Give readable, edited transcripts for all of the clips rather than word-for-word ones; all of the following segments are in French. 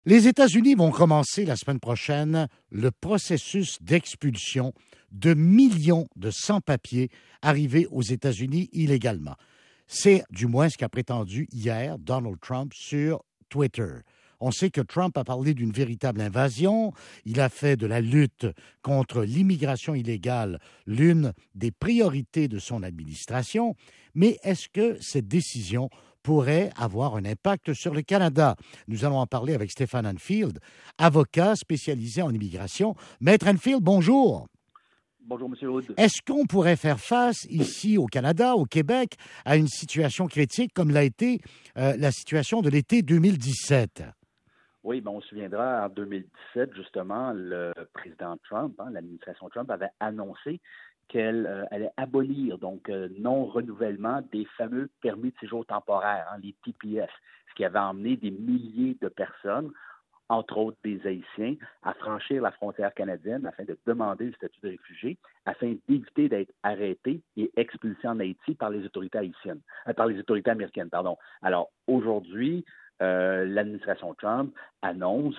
Les États-Unis vont commencer la semaine prochaine le processus d'expulsion de millions de sans-papiers arrivés aux États-Unis illégalement. C'est du moins ce qu'a prétendu hier Donald Trump sur Twitter. On sait que Trump a parlé d'une véritable invasion. Il a fait de la lutte contre l'immigration illégale l'une des priorités de son administration. Mais est-ce que cette décision pourrait avoir un impact sur le Canada? Nous allons en parler avec Stéphane Enfield, avocat spécialisé en immigration. Maître Enfield, bonjour. Bonjour, M. Hood. Est-ce qu'on pourrait faire face ici au Canada, au Québec, à une situation critique comme l'a été la situation de l'été 2017? Oui, on se souviendra, en 2017, justement, le président Trump, l'administration Trump, avait annoncé qu'elle allait abolir, non-renouvellement des fameux permis de séjour temporaire, les TPS, ce qui avait emmené des milliers de personnes, entre autres des Haïtiens, à franchir la frontière canadienne afin de demander le statut de réfugié, afin d'éviter d'être arrêtés et expulsés en Haïti par les autorités américaines. Alors, aujourd'hui, l'administration Trump annonce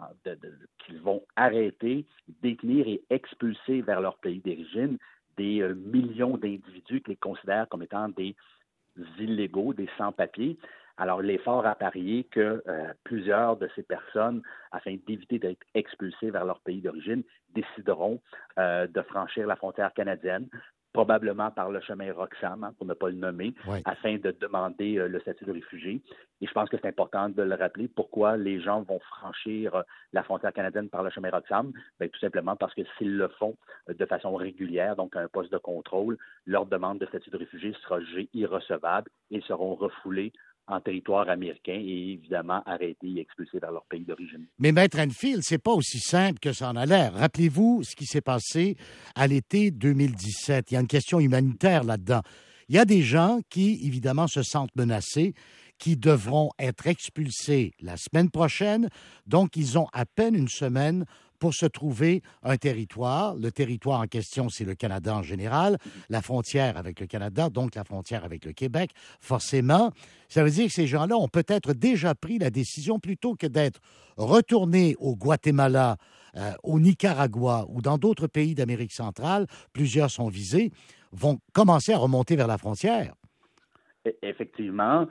qu'ils vont arrêter, détenir et expulser vers leur pays d'origine des millions d'individus qu'ils considèrent comme étant des illégaux, des sans-papiers. Alors, l'effort a parié que plusieurs de ces personnes, afin d'éviter d'être expulsées vers leur pays d'origine, décideront de franchir la frontière canadienne, probablement par le chemin Roxham, pour ne pas le nommer, afin de demander le statut de réfugié. Et je pense que c'est important de le rappeler. Pourquoi les gens vont franchir la frontière canadienne par le chemin Roxham? Tout simplement parce que s'ils le font de façon régulière, donc à un poste de contrôle, leur demande de statut de réfugié sera jugée irrecevable et seront refoulés en territoire américain et évidemment arrêtés et expulsés vers leur pays d'origine. Mais Maître Enfield, c'est pas aussi simple que ça en a l'air. Rappelez-vous ce qui s'est passé à l'été 2017. Il y a une question humanitaire là-dedans. Il y a des gens qui, évidemment, se sentent menacés, qui devront être expulsés la semaine prochaine. Donc, ils ont à peine une semaine pour se trouver un territoire. Le territoire en question, c'est le Canada en général, la frontière avec le Canada, donc la frontière avec le Québec, forcément. Ça veut dire que ces gens-là ont peut-être déjà pris la décision, plutôt que d'être retournés au Guatemala, au Nicaragua ou dans d'autres pays d'Amérique centrale, plusieurs sont visés, vont commencer à remonter vers la frontière. Effectivement,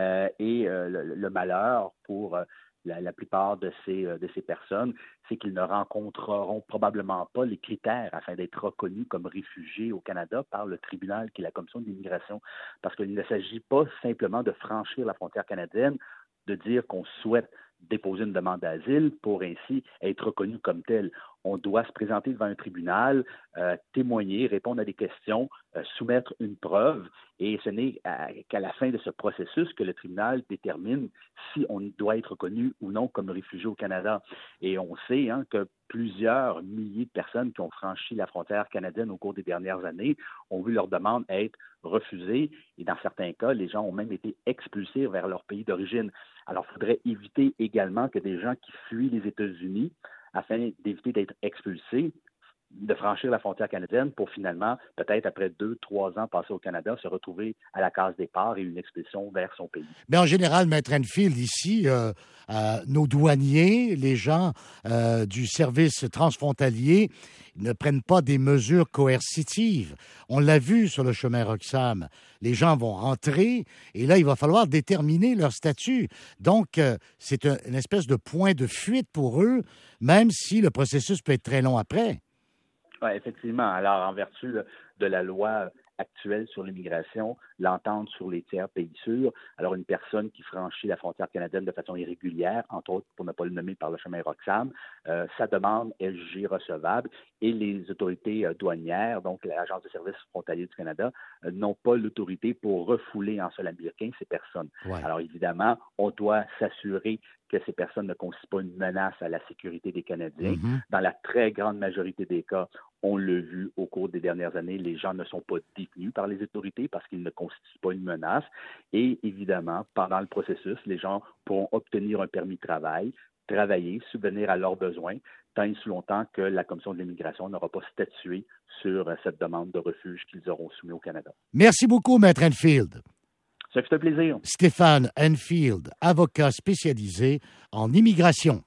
le malheur pour la plupart de ces personnes, c'est qu'ils ne rencontreront probablement pas les critères afin d'être reconnus comme réfugiés au Canada par le tribunal qui est la Commission de l'immigration. Parce qu'il ne s'agit pas simplement de franchir la frontière canadienne, de dire qu'on souhaite déposer une demande d'asile pour ainsi être reconnu comme tel. On doit se présenter devant un tribunal, témoigner, répondre à des questions, soumettre une preuve, et ce n'est qu'à la fin de ce processus que le tribunal détermine si on doit être reconnu ou non comme réfugié au Canada. Et on sait que plusieurs milliers de personnes qui ont franchi la frontière canadienne au cours des dernières années ont vu leur demande être refusée, et dans certains cas, les gens ont même été expulsés vers leur pays d'origine. Alors, il faudrait éviter également que des gens qui fuient les États-Unis, afin d'éviter d'être expulsés, de franchir la frontière canadienne pour finalement, peut-être après 2-3 ans passés au Canada, se retrouver à la case départ et une expulsion vers son pays. Mais en général, Maître Enfield, ici, nos douaniers, les gens du service transfrontalier ne prennent pas des mesures coercitives. On l'a vu sur le chemin Roxham. Les gens vont rentrer et là, il va falloir déterminer leur statut. Donc, c'est une espèce de point de fuite pour eux, même si le processus peut être très long après. Oui, effectivement. Alors, en vertu de la loi actuelle sur l'immigration, l'entente sur les tiers pays sûrs, alors une personne qui franchit la frontière canadienne de façon irrégulière, entre autres, pour ne pas le nommer, par le chemin Roxham, sa demande est jugée recevable et les autorités douanières, donc l'Agence de services frontaliers du Canada, n'ont pas l'autorité pour refouler en sol américain ces personnes. Ouais. Alors évidemment, on doit s'assurer que ces personnes ne constituent pas une menace à la sécurité des Canadiens. Dans la très grande majorité des cas, on l'a vu au cours des dernières années, les gens ne sont pas détenus par les autorités parce qu'ils ne constituent pas une menace. Et évidemment, pendant le processus, les gens pourront obtenir un permis de travail, travailler, subvenir à leurs besoins, tant et si longtemps que la Commission de l'immigration n'aura pas statué sur cette demande de refuge qu'ils auront soumise au Canada. Merci beaucoup, Maître Enfield. Ça fait un plaisir. Stéphane Enfield, avocat spécialisé en immigration.